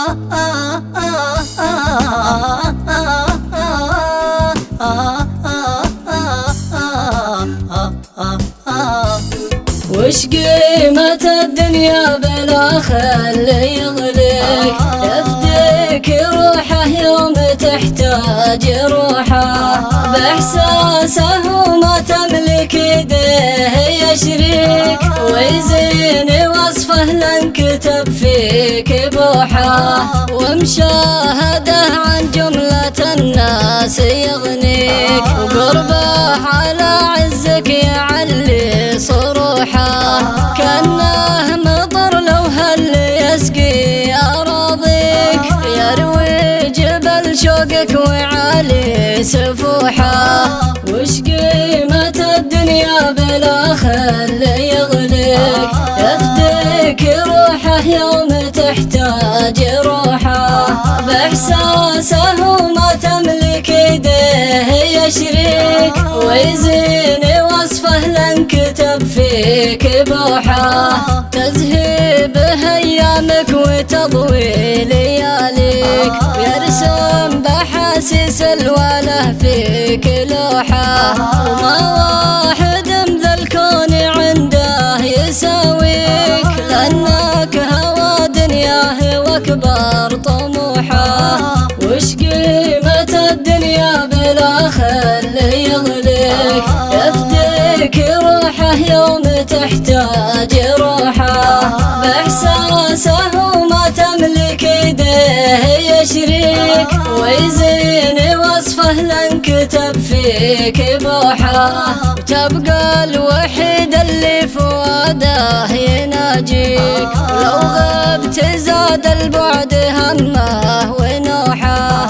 وش قيمة الدنيا بلا خل يغليك؟ يفديك روحه يوم تحتاج روحه، بإحساسه وما تملك يديه يشريك، ويزين وصفه لانكتب فيك بوحه، ومشاهده عن جملة الناس يغنيك، وقربه على عزك يعلي صروحه، كأنه مطر لو هل يسقي أراضيك، يروي جبل شوقك ويعالي سفوحه. وش قيمة الدنيا بلا خل يغليك؟ يفديك روحه يوم تحتاج روحه، بإحساسه وما تملك يديه يشريك، ويزين وصفه لانكتب فيك بوحه، تزهي به ايامك وتضوي لياليك، ويرسم بحاسيس الوله فيك لوحه، وما واحد ذا الكون عنده يساويك، لانك هوى دنياه واكبر طموحه. وش قيمة الدنيا بلا خل يغليك؟ يفديك روحه يوم تحتاج روحه، بإحساسه وما تملك يديه يشريك، ويزين وصفه لانكتب فيك بوحه، وتبقى الوحيد اللي فؤاده يناجيك، لو غبت زاد البعد همه ونوحه،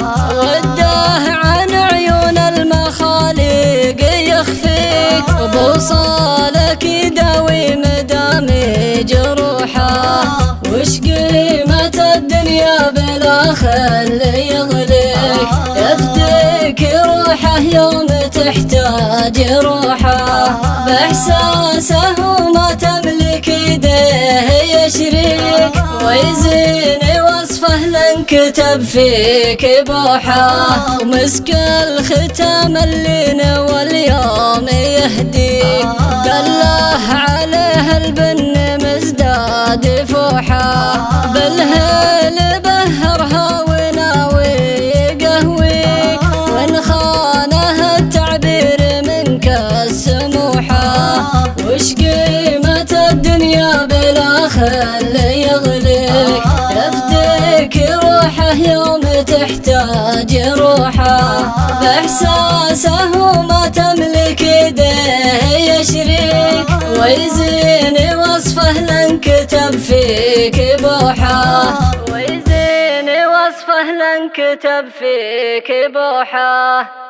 وده عن عيون المخاليق يخفيك، بوصالك يداوي مدام جروحه. وش قيمة الدنيا بلا خل يغليك؟ يفديك روحه يوم تحتاج روحه، بإحساسه وما تملك يديه يشريك، ويزين وصفه لانكتب فيك بوحه، ومسك الختام اللي نوى اليوم يهديك، دله عليه البن مزداد فوحه، بالهيل بهرها وناوي يقهويك، وان خانه التعبير منك السموحه. وش قيمة الدنيا بلا خل يغليك؟ يفديك روحه يوم تحتاج روحه، بإحساسه وما تملك يديه يشريك، ويزين وصفه لانكتب فيك بوحه، ويزين وصفه لانكتب فيك بوحه.